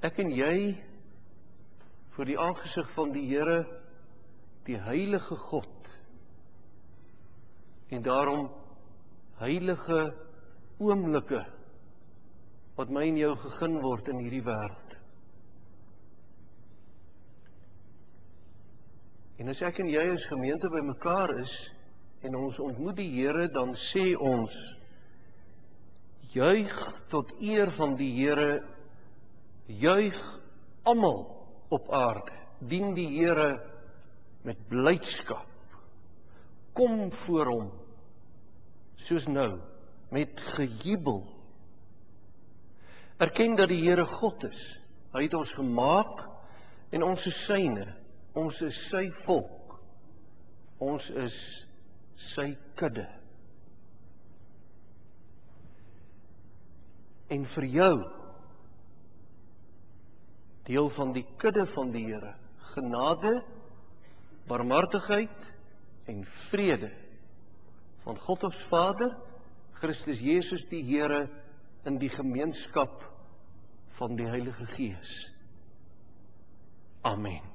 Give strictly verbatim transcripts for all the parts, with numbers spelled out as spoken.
Ek en jy, voor die aangesig van die Here, die heilige God, en daarom heilige oomblikke, wat my en jou gegeen word in hierdie wêreld. En as ek en jy as gemeente by mekaar is, en ons ontmoet die Here, dan sê ons, juig tot eer van die Here, juig almal op aarde, dien die Here met blydskap, kom voor hom, soos nou, met gejubel. Erken dat die Here God is, hy het ons gemaak, en ons is syne, ons is sy volk, ons is sy kudde. En vir jou, deel van die kudde van die Here, genade, barmhartigheid en vrede van God ons Vader, Christus Jesus die Here, in die gemeenskap van die Heilige Gees. Amen.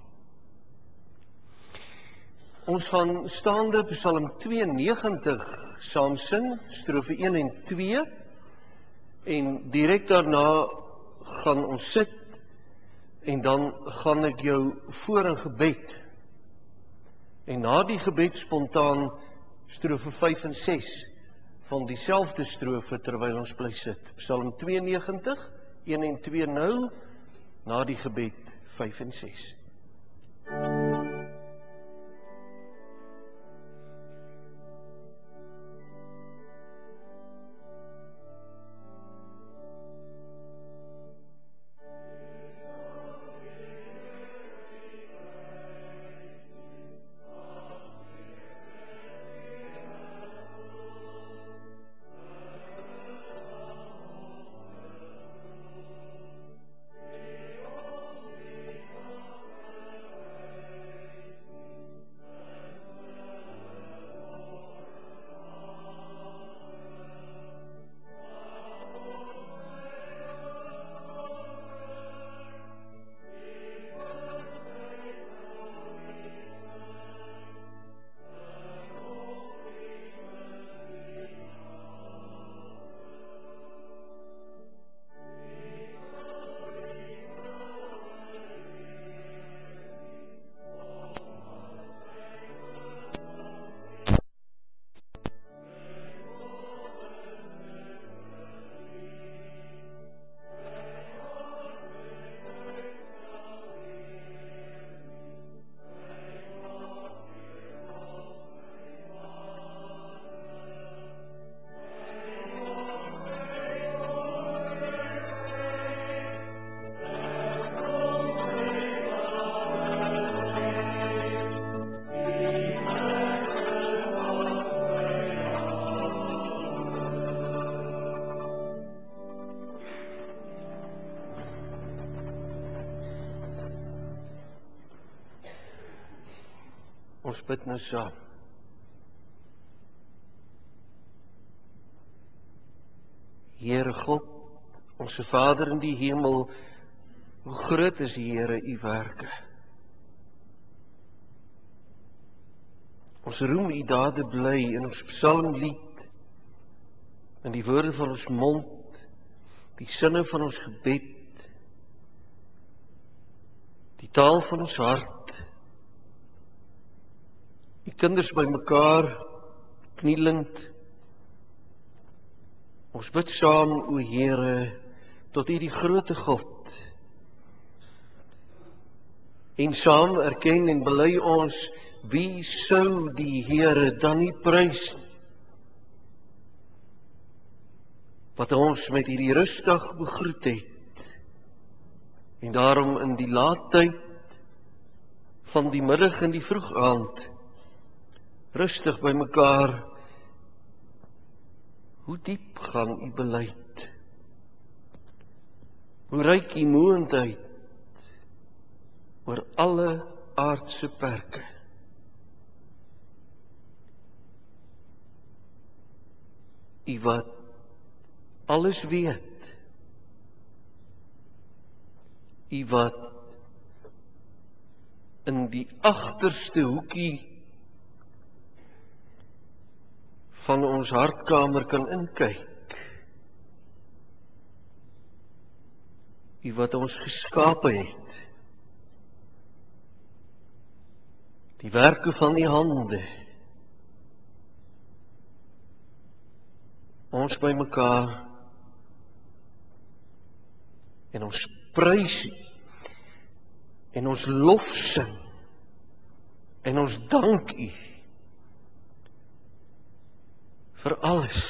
Ons gaan staande Psalm tweeënnegentig saam sing, strofe een en twee, en direk daarna gaan ons sit, en dan gaan ek jou voor in gebed, en na die gebed spontaan strofe vyf en ses, van dieselfde strofe terwyl ons bly sit. Psalm tweeënnegentig, een en twee nou, na die gebed vyf en ses. Ons bid nou saam. Here God, onze Vader in die hemel, hoe groot is, Here, u werke. Ons roem u dade bly in ons psalmlied, in die woorde van ons mond, die sinne van ons gebed, die taal van ons hart, die kinders by mekaar, knielend. Ons bid saam, o Here, tot u die grote God. En saam erken en bely ons, wie sou die Here dan nie prys, wat ons met hierdie rustig begroet het, en daarom in die laatheid van die middag en die vroeg aand, rustig by mekaar, hoe diep gaan u beleid, hoe ryk u moondheid oor alle aardse perke. U wat alles weet, U wat in die agterste hoekie van ons hartkamer kan inkyk. U wat ons geskape het. Die werke van die hande. Ons by mekaar en ons prys U en ons lof sing en ons dank U vir alles.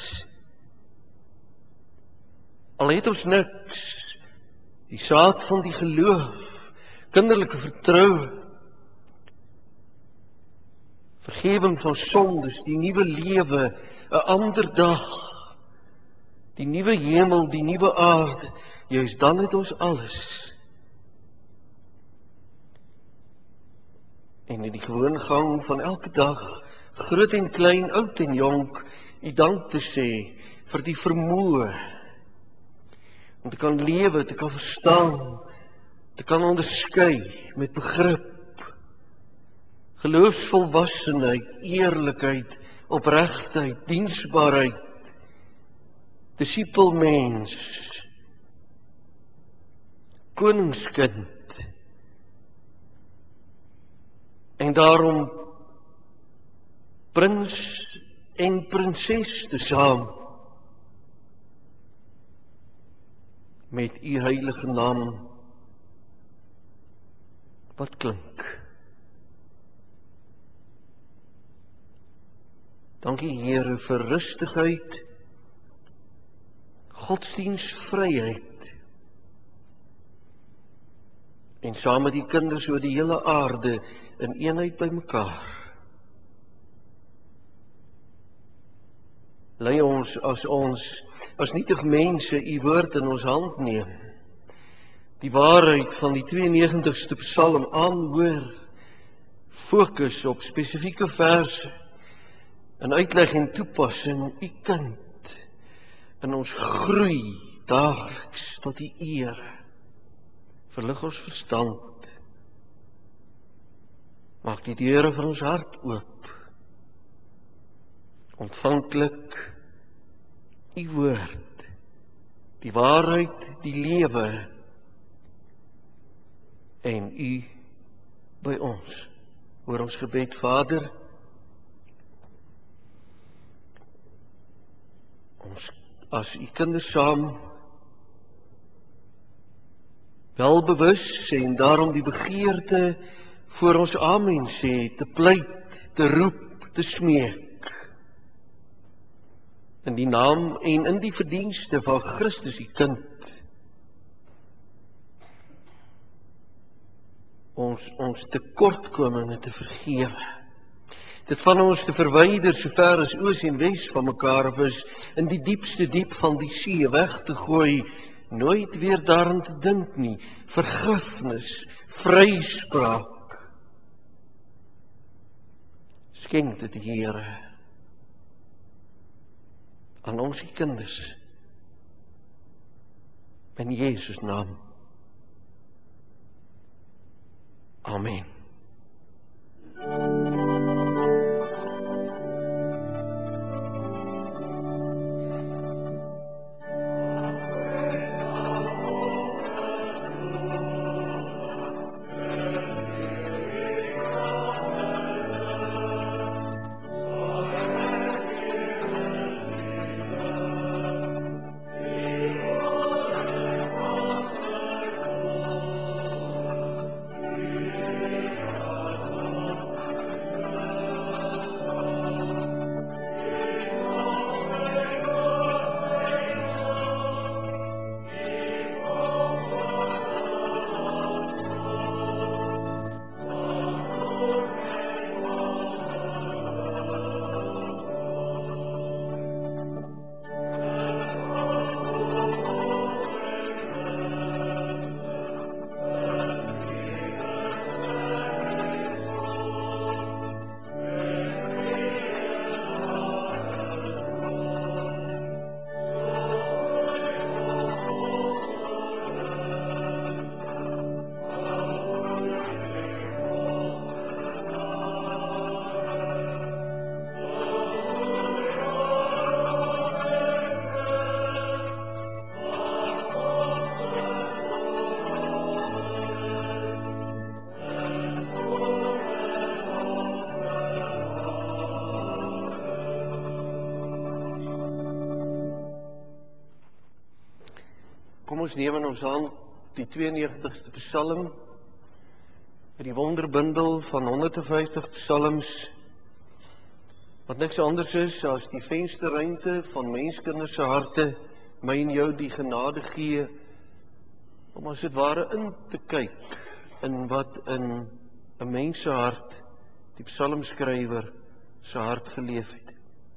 Al het ons niks, die saad van die geloof, kinderlike vertroue, vergewing van sondes, die nuwe lewe, 'n ander dag, die nuwe hemel, die nuwe aarde, juist dan het ons alles. En in die gewone gang van elke dag, groot en klein, oud en jonk, U dank te sê vir die vermoë om te kan lewe, te kan verstaan, te kan onderskei met begrip, geloofsvolwassenheid, eerlikheid, opregtheid, diensbaarheid, disipelmens, koningskind, en daarom prins en prinses te saam met U heilige naam wat klink. Dankie Here vir rustigheid, godsdienstvryheid en saam met die kinders oor die hele aarde in eenheid by mekaar. Lei ons as ons, as nietig mense, U woord in ons hand neem. Die waarheid van die tweeënnegentigste Psalm aanhoor, fokus op spesifieke verse, en uitleg en toepassing, U kind, in ons groei daagliks tot U eer. Verlig ons verstand, maak die deure van ons hart oop, ontvanklik U woord, die waarheid, die lewe, en U by ons. Hoor ons gebed, Vader. Ons as U kinders saam, welbewus en daarom die begeerte voor ons amen sê, te pleit, te roep, te smeek. In die naam en in die verdienste van Christus, U kind. Ons, ons tekortkominge te vergewe. Dit van ons te verwyder so ver as oos en wes van mekaar af is, in die diepste diep van die see weg te gooi, nooit weer daaraan te dink nie, vergifnis, vryspraak. Skenk dit, Here, aan ons die kinders, in Jesus naam. Amen. Kom ons neem in ons hand die tweeënnegentigste Psalm, die wonderbundel van honderd vyftig psalms, wat niks anders is as die vensterruimte van menskinders se harte, my en jou die genade gee, om as dit ware in te kyk, in wat in 'n mens se hart, die psalmskrywer se hart geleef het.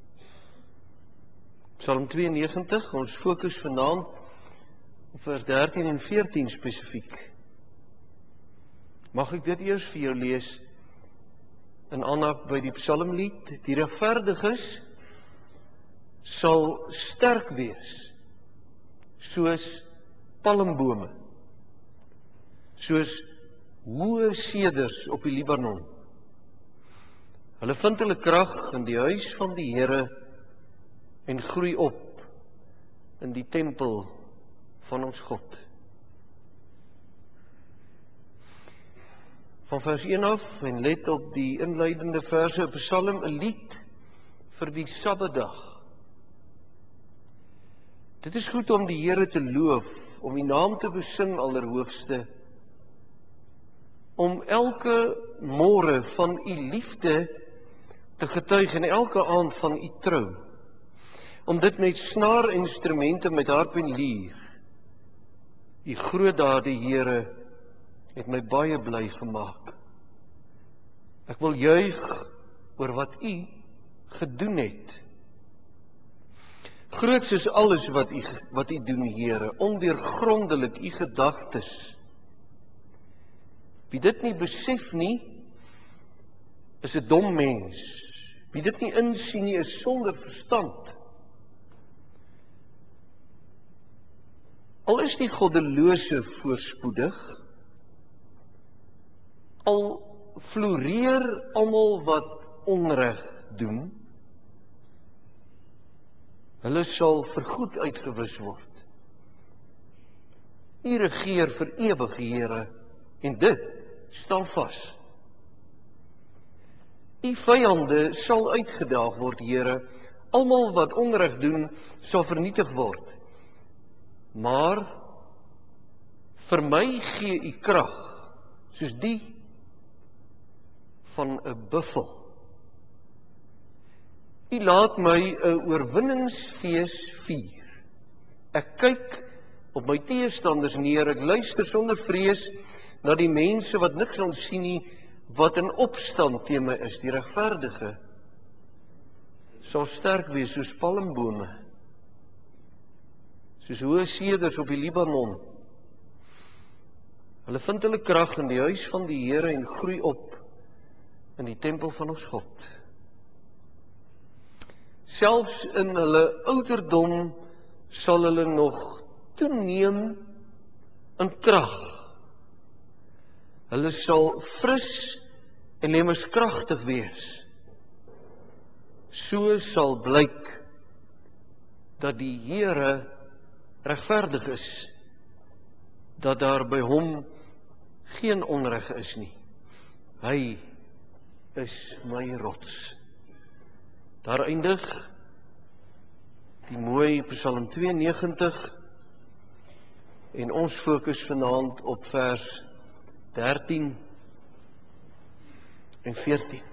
Psalm tweeënnegentig, ons fokus vanaand op vers dertien en veertien spesifiek. Mag ek dit eers vir jou lees, in aanhaak by die psalmlied, die regverdiges sal sterk wees, soos palmbome, soos hoë seders op die Libanon. Hulle vind hulle krag in die huis van die Here en groei op in die tempel van ons God. Van vers een af, en let op die inleidende verse, 'n Psalm, 'n lied vir die Sabbatdag. Dit is goed om die Here te loof, om die naam te besing, Allerhoogste, om elke môre van u liefde te getuig en elke aand van u trou, om dit met snaarinstrumente, met harp en lier. U groot dade, Here, het my baie bly gemaak. Ek wil juig oor wat u gedoen het. Groots is alles wat u wat u doen, Here, ondeurgrondelik u gedagtes. Wie dit nie besef nie, is 'n dom mens. Wie dit nie insien nie, is sonder verstand. Al is die goddelose voorspoedig, al floreer almal wat onreg doen, hulle sal vergoed uitgewis word. U regeer vir ewig, Here, en dit staan vas. U vyande sal uitgedaag word, Here, almal wat onreg doen, sal vernietig word. Maar vir my gee u krag, soos die van 'n buffel. U laat my 'n oorwinningsfees vier. Ek kyk op my teestanders neer, ek luister sonder vrees na die mense wat niks ontsien nie, wat in opstand teen my is. Die regverdige sal sterk wees soos palmbome, soos hoë seders op die Libanon. Hulle vind hulle krag in die huis van die Here en groei op in die tempel van ons God. Selfs in hulle ouderdom sal hulle nog toeneem in krag. Hulle sal fris en lewenskragtig wees. So sal blyk dat die Here regverdig is, dat daar by hom geen onreg is nie. Hy is my rots. Daar eindig die mooi Psalm tweeënnegentig en ons fokus vanaand op vers dertien en veertien.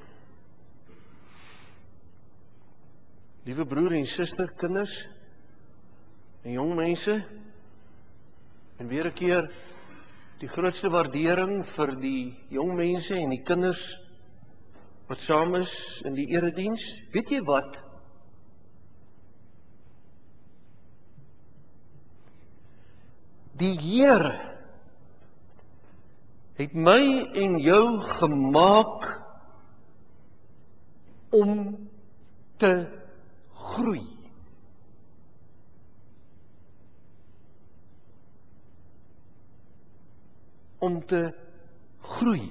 Liewe broer en suster, kinders en jong mense, en weer 'n keer die grootste waardering vir die jong mense en die kinders wat saam is in die erediens. Weet jy wat? Die Here het my en jou gemaak om te groei. Om te groei.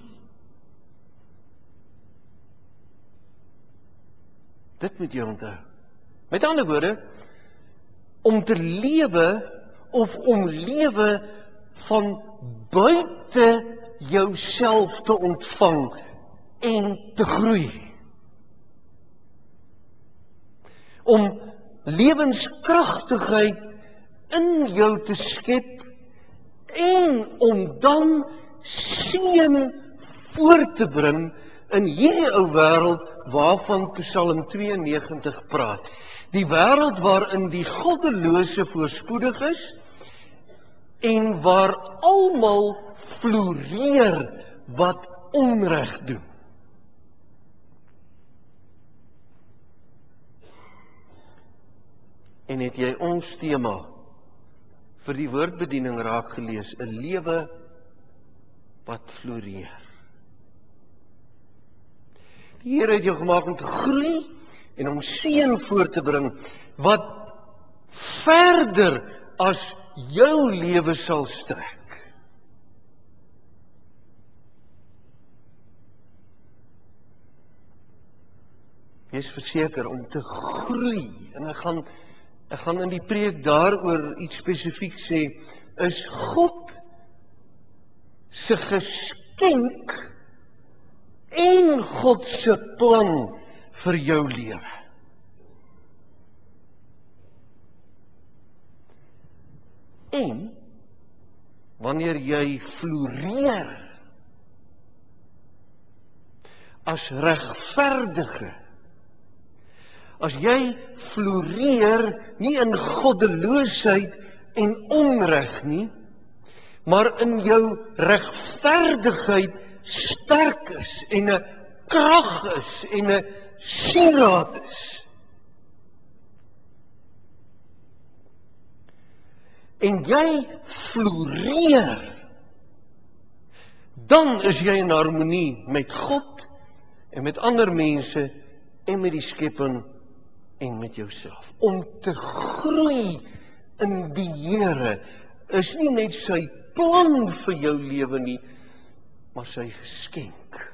Dit moet jy onthou. Met ander woorde, om te lewe of om lewe van buite jouself te ontvang en te groei. Om lewenskragtigheid in jou te skep en om dan seën voort te bring in hierdie ou wêreld waarvan Psalm tweeënnegentig praat. Die wêreld waarin die goddelose voorspoedig is en waar almal floreer wat onreg doen. En het jy ons tema vir die woordbediening raak gelees, 'n lewe wat floreer. Die Here het jou gemaak om te groei en om seën voort te bring wat verder as jou lewe sal strek. Wees verseker om te groei, en ek gaan ek gaan in die preek daaroor iets spesifiek sê, is God se geskenk en God se plan vir jou lewe. En wanneer jy floreer as regverdige, as jy floreer nie in goddeloosheid en onreg nie, maar in jou regverdigheid sterk is en 'n krag is en 'n sieraad is. En jy floreer, dan is jy in harmonie met God en met ander mense en met die skepping en met jouself. Om te groei in die Here is nie net sy plan vir jou lewe nie, maar sy geskenk.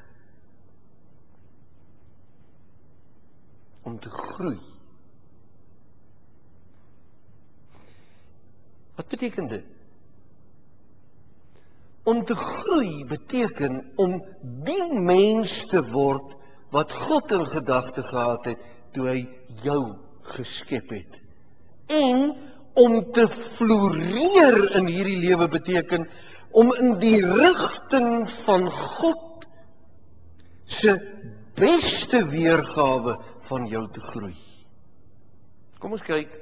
Om te groei. Wat beteken dit? Om te groei beteken om die mens te word wat God in gedagte gehad het toe hy jou geskep het. En om te floreer in hierdie lewe beteken om in die rigting van God se beste weergawe van jou te groei. Kom ons kyk.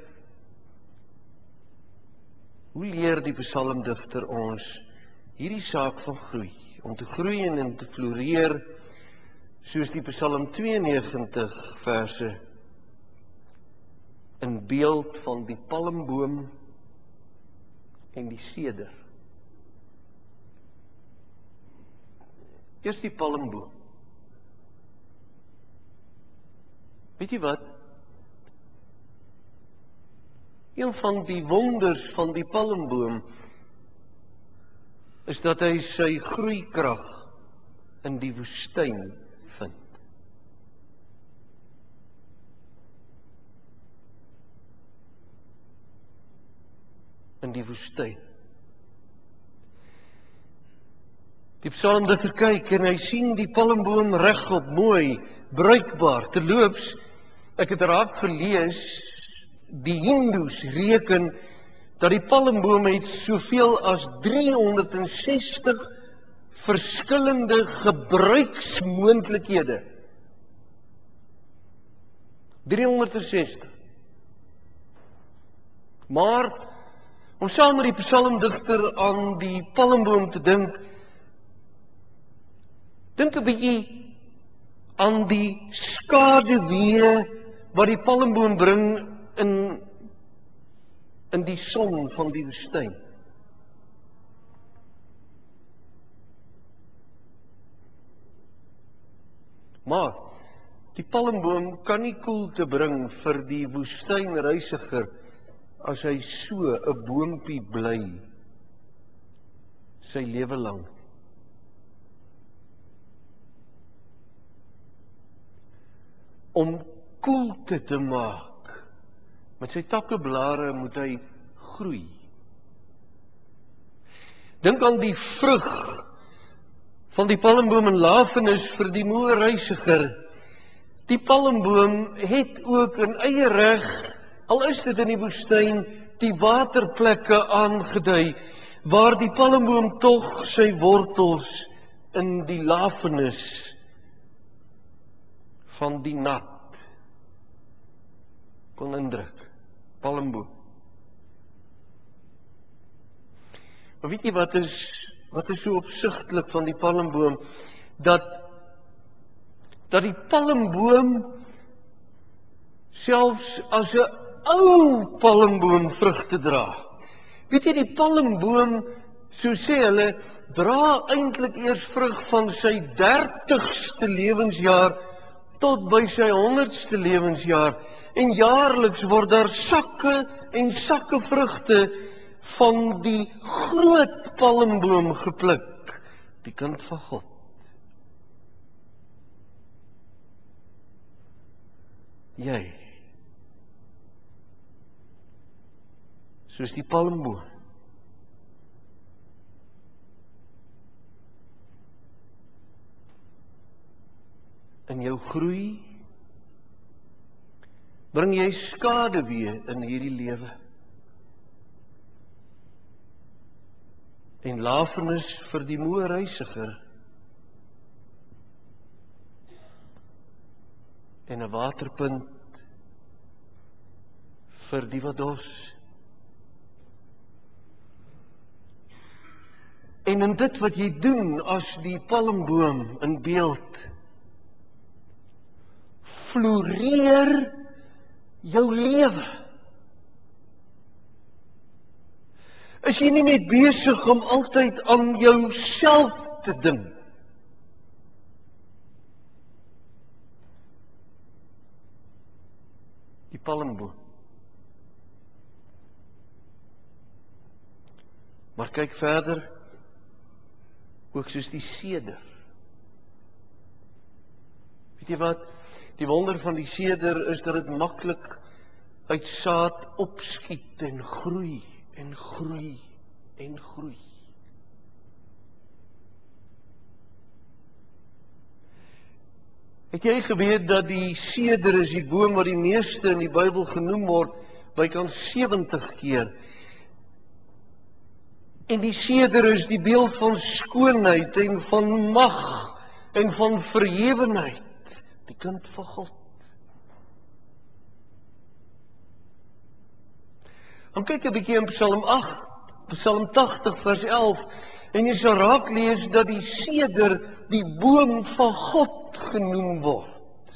Hoe leer die psalmdigter ons hierdie saak van groei? Om te groei en om te floreer, soos die Psalm tweeënnegentig verse in beeld van die palmboom en die seder. Eers die palmboom. Weet jy wat? Een van die wonders van die palmboom is dat hy sy groeikrag in die woestyn vind. In die woestyn. Die psalmdigter kyk en hy sien die palmboom regop, mooi, bruikbaar. Terloops, ek het raak gelees, die Hindoes reken dat die palmboom het soveel as driehonderdsestig verskillende gebruiksmoontlikhede. driehonderdsestig. Maar om saam met die psalmdigter aan die palmboom te dink, dink 'n bietjie aan die skaduwee wat die palmboom bring in in die son van die woestyn. Maar die palmboom kan nie koelte bring vir die woestynreisiger as hy so 'n boompie bly sy lewe lank. Om koelte te maak met sy takkeblare moet hy groei. Dink aan die vrug van die palmboom en lafenis vir die moe reisiger. Die palmboom het ook in eie reg, al is dit in die woestyn, die waterplekke aangedui waar die palmboom tog sy wortels in die lafenis van die nat kon indruk. Palmboom. Maar weet jy wat is, wat is so opsigtelik van die palmboom, dat, dat die palmboom selfs as 'n ou palmboom vrugte dra. Weet jy, die palmboom, so sê hulle, dra eintlik eers vrug van sy dertigste lewensjaar tot by sy honderdste lewensjaar. En jaarliks word daar sakke en sakke vrugte van die groot palmboom gepluk, die kind van God. Jy, soos die palmboom, in jou groei, bring jy skade weer in hierdie lewe. En lafenis vir die moe reisiger. En 'n waterpunt vir die wat dors is. En in dit wat jy doen as die palmboom in beeld, floreer jou lewe. Is jy nie net besig om altyd aan jouself te dink? Die palmboom. Maar kyk verder, ook soos die seder. Weet jy wat? Die wonder van die seder is dat dit maklik uit saad opskiet en groei en groei en groei. Het jy geweet dat die seder is die boom wat die meeste in die Bybel genoem word, bykans sewentig keer? En die seder is die beeld van skoonheid en van mag en van verhewenheid, die kind van God. Dan kyk 'n bietjie in Psalm agt, Psalm tagtig vers elf, en jy sal raak lees dat die seder die boom van God genoem word.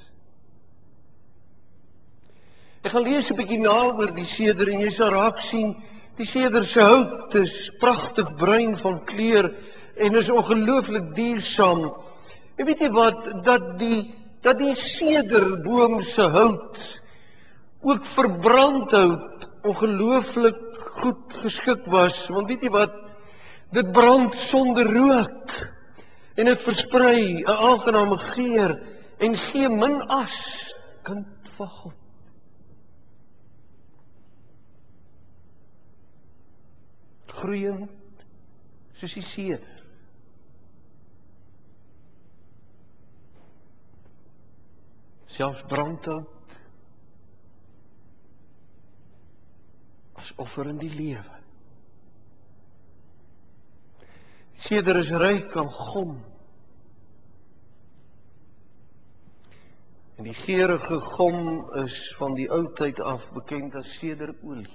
Ek gaan lees 'n bietjie na oor die seder en jy sal raak sien, die seder se hout is pragtig bruin van kleur en is ongelooflik duursaam. En weet jy wat, dat die, dat die sederboom se hout ook vir brandhout ongelooflik goed geskik was, want weet jy wat, dit brand sonder rook en dit versprei 'n aangename geur en gee min as, kind van God. Groeiend soos die seder. Selfs brandhout as offer in die lewe. Seder is ryk aan gom. En die geurende gom is van die ou tyd af bekend as sederolie.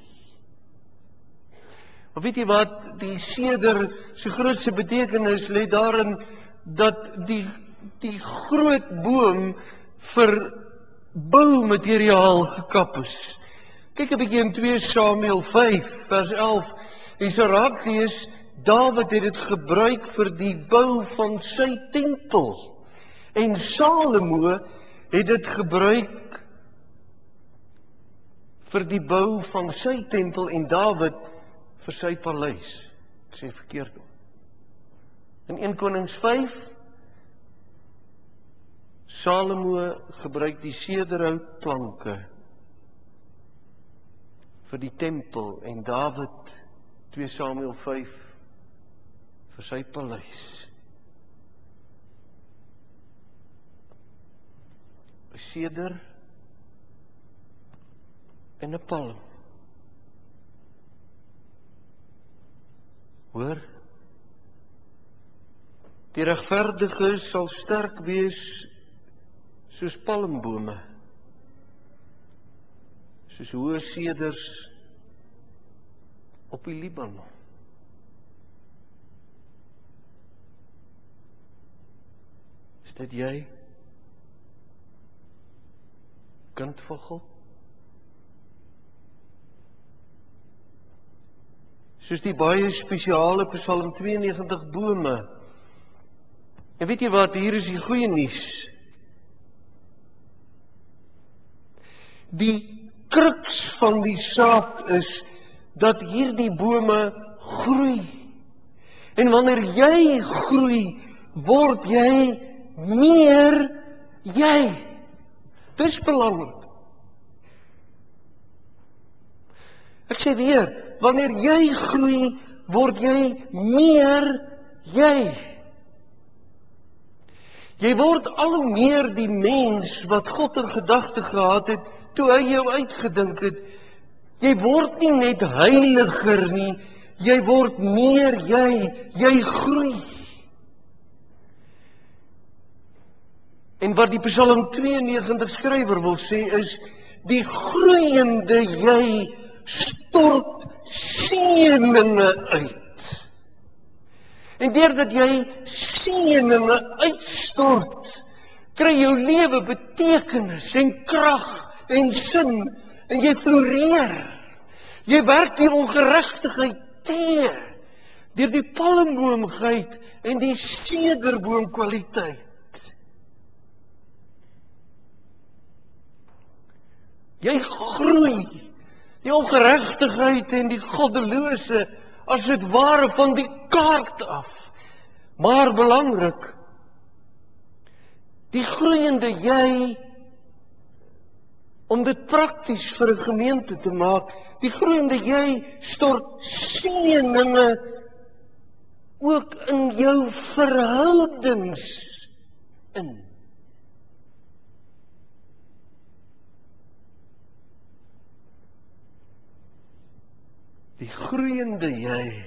Maar weet jy wat, die seder se grootste betekenis lê daarin dat die, die groot boom vir boumateriaal gekap is. Kyk 'n bietjie in twee Samuel vyf vers elf, en so raak lees, Dawid het dit gebruik vir die bou van sy tempel. En Salomo het dit gebruik vir die bou van sy tempel en Dawid vir sy paleis. Ek sê verkeerd om. In een Konings vyf, Salomo gebruik die sederhoutplanke vir die tempel en Dawid, twee Samuel vyf, vir sy paleis. 'n Seder en 'n palm. Hoor? Die regverdige sal sterk wees soos palmbome, soos hoë seders op die Libanon. Is dit jy? Kind van God? Soos die baie spesiale Psalm twee en negentig bome. En weet jy wat, hier is die goeie nuus. Die kruks van die saak is dat hierdie bome groei. En wanneer jy groei, word jy meer jy. Dis belangrik. Ek sê weer, wanneer jy groei, word jy meer jy. Jy word al hoe meer die mens wat God in gedagte gehad het, toe hy jou uitgedink het. Jy word nie net heiliger nie, jy word meer jy, jy groei. En wat die Psalm twee en negentig skrywer wil sê is, die groeiende jy stort seëninge uit. En deurdat jy seëninge uitstort, kry jou lewe betekenis en krag en sin, en jy floreer. Jy werk die ongeregtigheid teë, deur die palmboomgeit en die sederboomkwaliteit. Jy groei, die ongeregtigheid en die goddelose, as dit ware van die kaart af. Maar belangrik, die groeiende jy, om dit prakties vir 'n gemeente te maak, die groeiende jy stort seëninge ook in jou verhoudings in. Die groeiende jy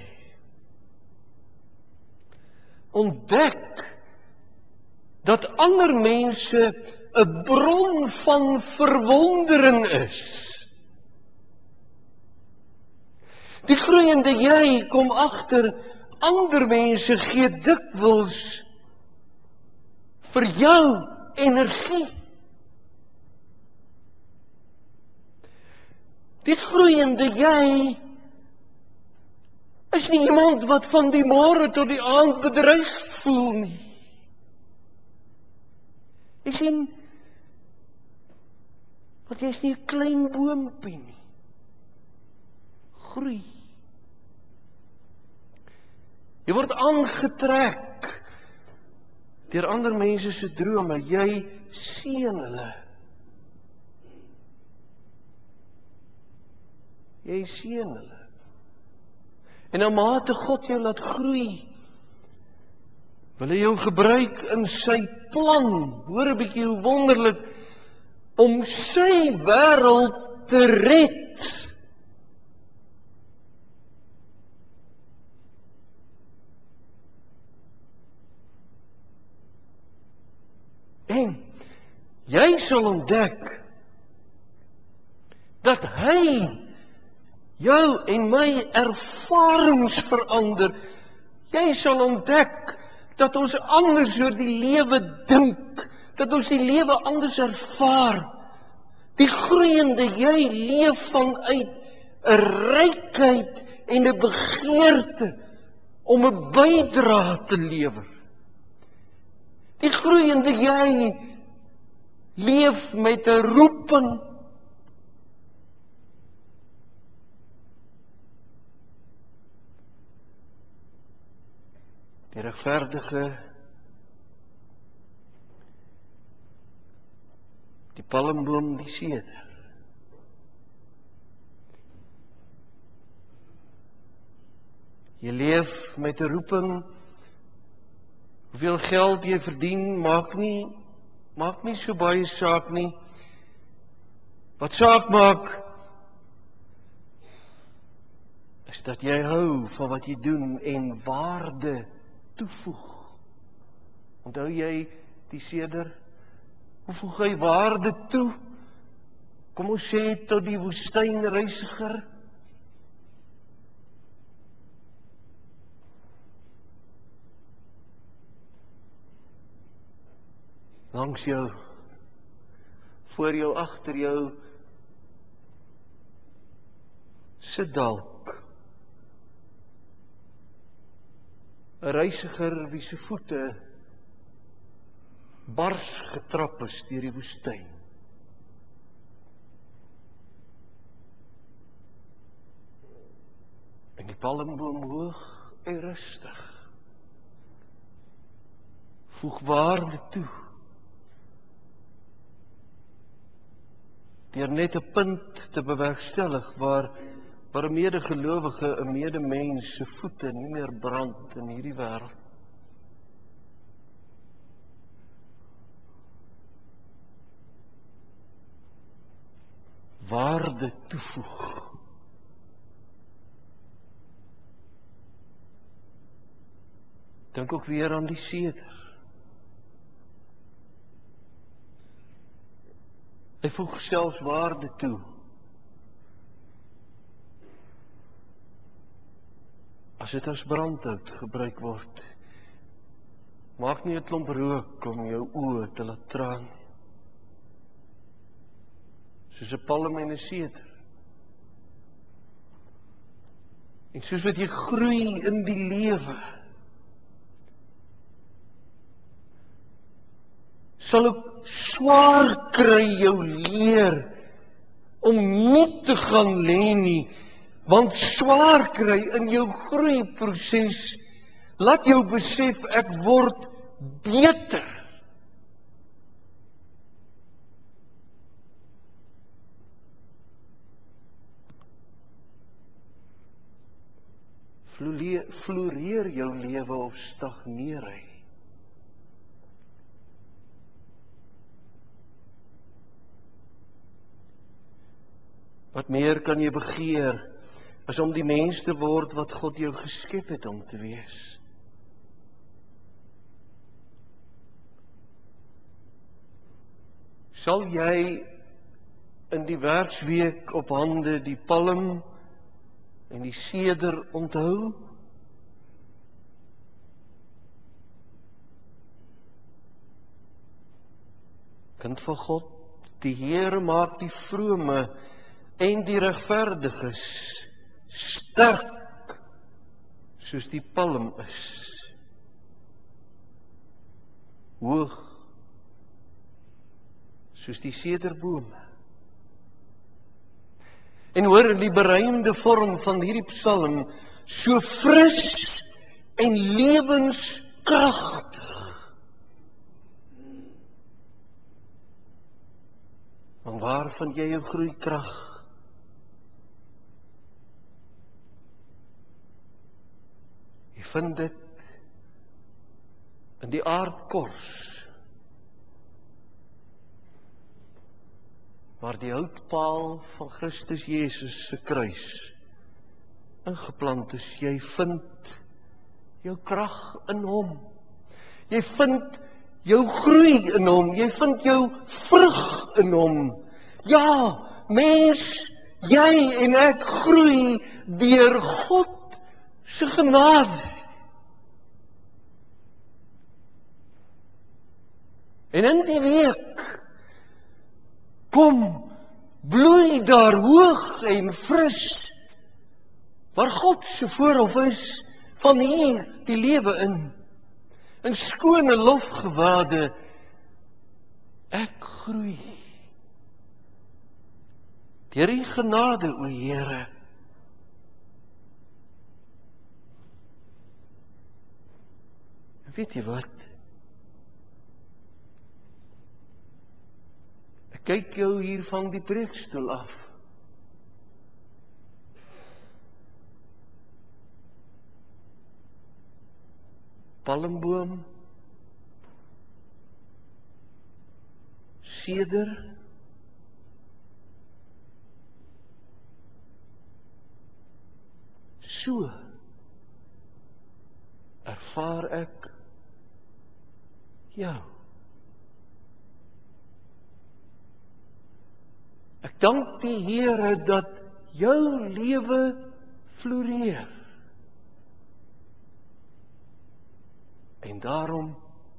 ontdek dat ander mense 'n bron van verwondering is. Die groeiende jy kom agter, ander mense gee dikwels vir jou energie. Die groeiende jy is nie iemand wat van die môre tot die aand bedreig voel nie. Jy sien, want jy is nie 'n klein boompie nie. Groei. Jy word aangetrek deur ander mense se drome, jy seën hulle. Jy seën hulle. En na mate God jou laat groei, wil hy jou gebruik in sy plan, hoor 'n bietjie hoe wonderlik, om sy wêreld te red. En jy sal ontdek dat hy jou en my ervarings verander. Jy sal ontdek dat ons anders oor die lewe dink, dat ons die lewe anders ervaar. Die groeiende jy leef vanuit 'n rykheid en 'n begeerte om 'n bydrae te lewer. Die groeiende jy leef met 'n roeping. Die regverdige, die palmboom, die seder. Jy leef met 'n roeping. Hoeveel geld jy verdien, maak nie, maak nie so baie saak nie. Wat saak maak, is dat jy hou van wat jy doen en waarde toevoeg. Onthou jy die seder? Hoe voeg hy waarde toe? Kom ons sê tot die woestynreisiger. Langs jou, voor jou, agter jou, sit dalk 'n reisiger wie se voete bars getrap is deur die woestyn. En die palmboom hoog en rustig voeg waarde toe deur net 'n punt te bewerkstellig waar waar 'n medegelowige, 'n medemens se voete nie meer brand in hierdie wêreld. Waarde toevoeg. Dink ook weer aan die seder. Hy voeg selfs waarde toe. As dit as brandhout gebruik word, maak nie 'n klomp rook om jou oë te laat traan nie. Soos 'n palm en 'n seder. En soos wat jy groei in die lewe, sal ook swaar kry jou leer om nie te gaan lê nie, want swaar kry in jou groeiproses laat jou besef ek word beter. Floreer, floreer jou lewe of stagneer hy? Wat meer kan jy begeer as om die mens te word wat God jou geskep het om te wees? Sal jy in die werksweek op hande die palm en die seder onthou? Kind van God, die Here maak die vrome en die regverdiges sterk soos die palm is. Hoog soos die sederbome. En hoor in die beruimde vorm van hierdie psalm, so fris en lewenskragtig. Want waar vind jy jou groeikrag? Jy vind dit in die aardkors, waar die houtpaal van Christus Jesus se kruis ingeplant is. Jy vind jou krag in hom. Jy vind jou groei in hom. Jy vind jou vrug in hom. Ja, mens, jy en ek groei deur God se genade. En in die week kom bloei daar hoog en fris, waar God se voorhof is, van hier die lewe in. In skone lofgewade, ek groei. Deur die genade, o Here. Weet jy wat? Ek kyk jou hier van die preekstoel af. Palmboom, seder, so ervaar ek jou. Ek dank die Here dat jou lewe floreer. En daarom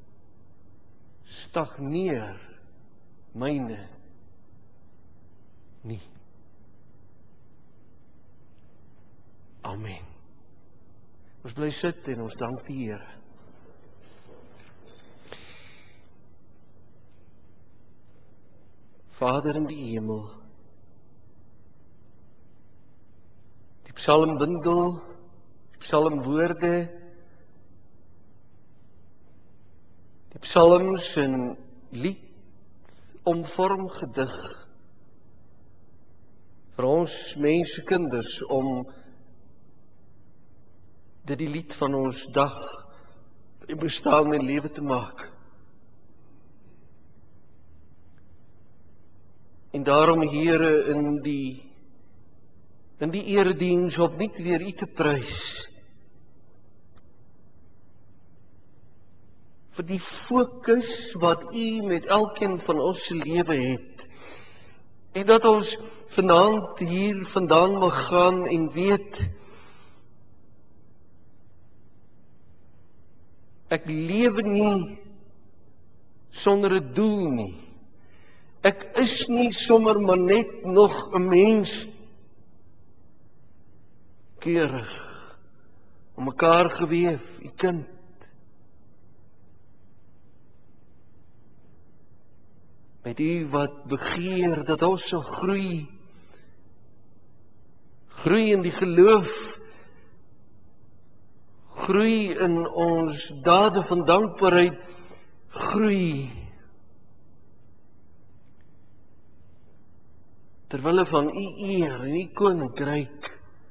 stagneer myne nie. Amen. Ons bly sit en ons dank die Here. Vader in die hemel, die psalmbundel, die psalmwoorde, die psalms en lied omvorm gedig vir ons mensekinders om dit die lied van ons dag en bestaan en lewe te maak. En daarom, Here, in die in die erediens opnuut weer U te prys vir die fokus wat U met elkeen van ons se lewe het. En dat ons vanaand hier vandaan mag gaan en weet, ek lewe nie sonder 'n doel nie. Ek is nie sommer maar net nog 'n mens, keurig, om mekaar geweef, U kind. Met U wat begeer dat ons sal groei, groei in die geloof, groei in ons dade van dankbaarheid, groei terwille van U eer en U koninkryk.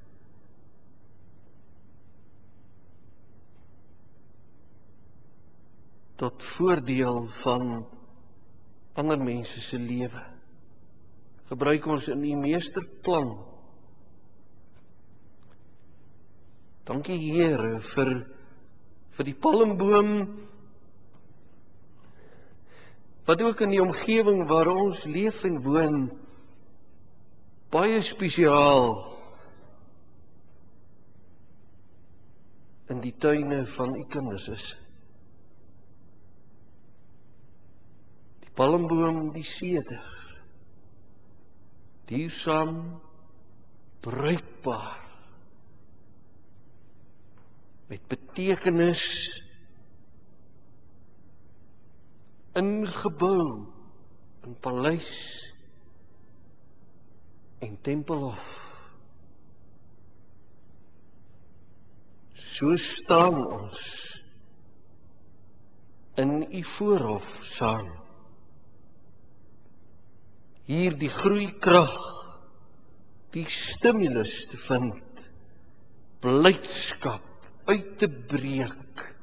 Tot voordeel van ander mense se lewe. Gebruik ons in U meesterplan. Dankie Here vir vir die palmboom, wat ook in die omgewing waar ons leef en woon baie spesiaal in die tuine van U kinders is. Die palmboom, die seder, duursaam, bruikbaar, met betekenis, ingebou in paleis en tempelhof. So staan ons in U voorhof saam. Hier die groeikrag, die stimulus te vind, blydskap uit te breek,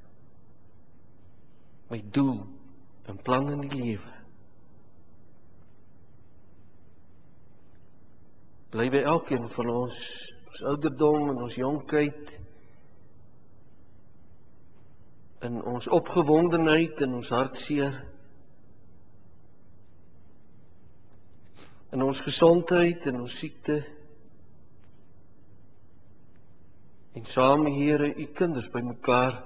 my doel en plan in die lewe. Bly by elkeen van ons, ons ouderdom en ons jonkheid, in ons opgewondenheid en ons hartseer, in ons gesondheid en ons siekte, en saam, Here, U kinders by mekaar,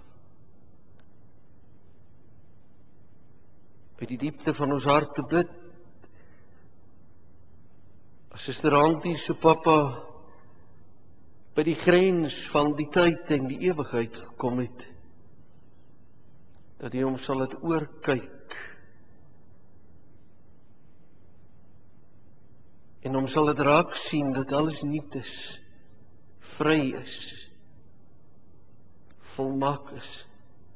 uit die diepte van ons hart te bid, as Suster Antie se pappa by die grens van die tyd en die ewigheid gekom het, dat U hom sal het oorkyk, en hom sal het raak sien, dat alles nuut is, vry is, volmaak is,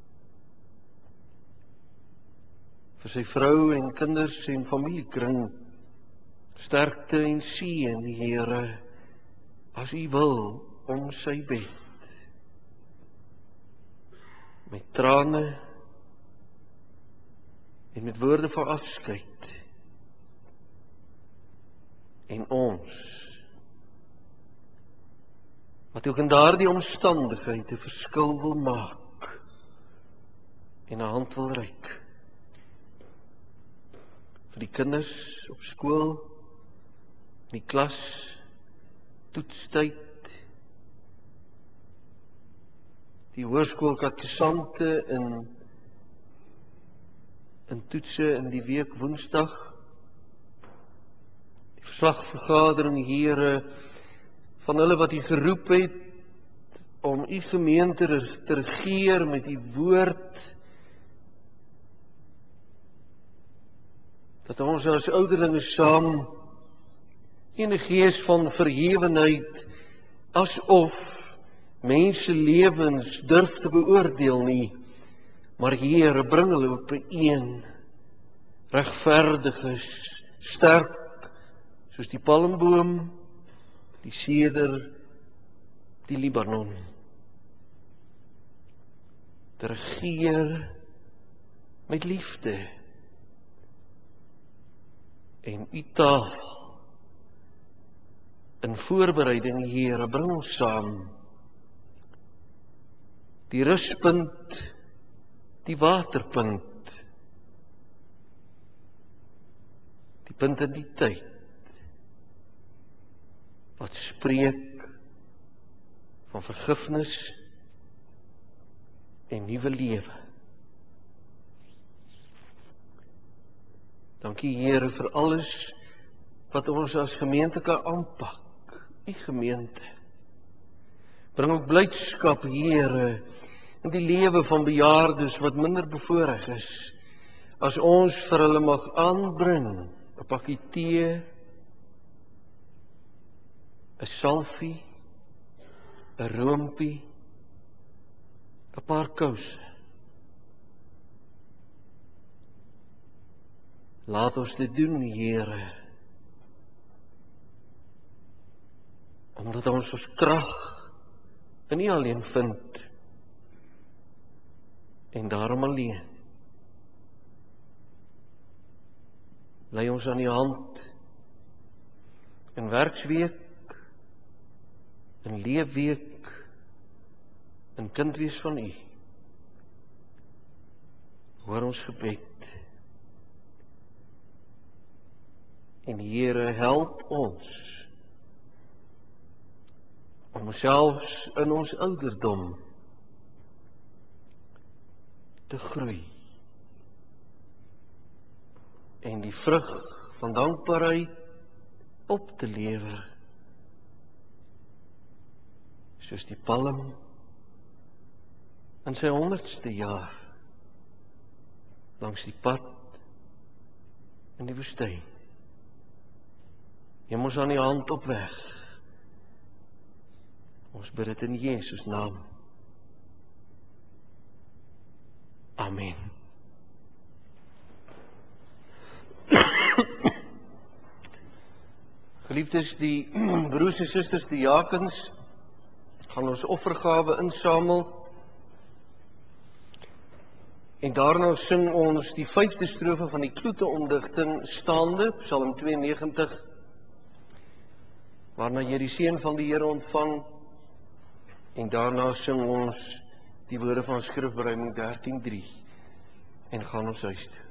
vir sy vrou en kinders en familiekring, sterkte en seën, Here, as U wil, om sy bed, met trane en met woorde van afskeid, en ons, wat ook in daardie omstandigheid 'n verskil wil maak en 'n hand wil reik. Vir die kinders op skool, in die klas, toetstyd, die hoërskoolkatgesante in in toetse in die week Woensdag, die verslagvergadering, Here, van hulle wat U geroep het om U gemeente te regeer met U woord, dat ons as ouderlinge saam in 'n gees van verhewenheid, asof mense lewens durf te beoordeel nie, maar Here, bring hulle op een, regverdiges, sterk, soos die palmboom, die seder, die Libanon. Te regeer met liefde en U tafel in voorbereiding, Here, bring ons saam. Die ruspunt, die waterpunt, die punt in die tyd, wat spreek van vergifnis en nuwe lewe. Dankie, Here, vir alles wat ons as gemeente kan aanpak. U gemeente. Bring ook blydskap, Here, in die lewe van bejaardes wat minder bevoorreg is, as ons vir hulle mag aanbring 'n pakkie tee, 'n salfie, 'n roompie, 'n paar kouse. Laat ons dit doen, Here, omdat ons ons krag in U alleen vind, en daarom alleen. Lei ons aan die hand in werksweek, in leefweek, in kindwees van U. Hoor ons gebed. En Here, help ons om selfs in ons ouderdom te groei en die vrug van dankbaarheid op te lewer, soos die palm in sy honderdste jaar langs die pad in die woestyn. Neem ons aan die hand op weg. Ons bid dit in Jesus naam. Amen. Geliefdes, die broers en susters, die diakens, gaan ons offergawe insamel. En daarna sing ons die vyfde strofe van die kloete-omdigting staande, Psalm tweeënnegentig, waarna jy die seën van die Here ontvang. En daarna sing ons die woorde van Skrifbereiding dertien drie en gaan ons huis toe.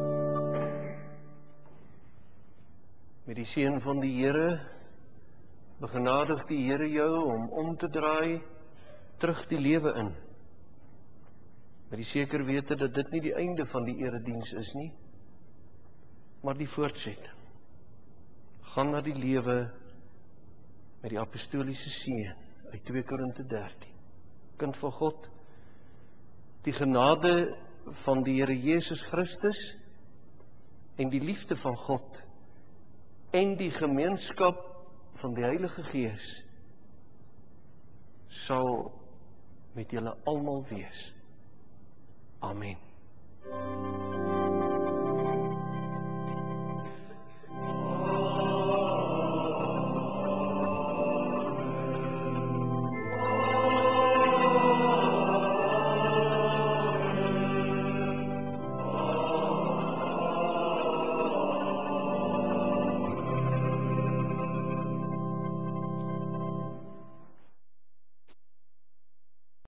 Met die seën van die Here begenadig die Here jou om om te draai terug die lewe in. Met die seker wete dat dit nie die einde van die erediens is nie, maar die voortsetting. Gaan na die lewe met die apostoliese seën uit twee Korinte dertien. Kind van God, die genade van die Here Jesus Christus en die liefde van God en die gemeenskap van die Heilige Gees sal met julle almal wees. Amen.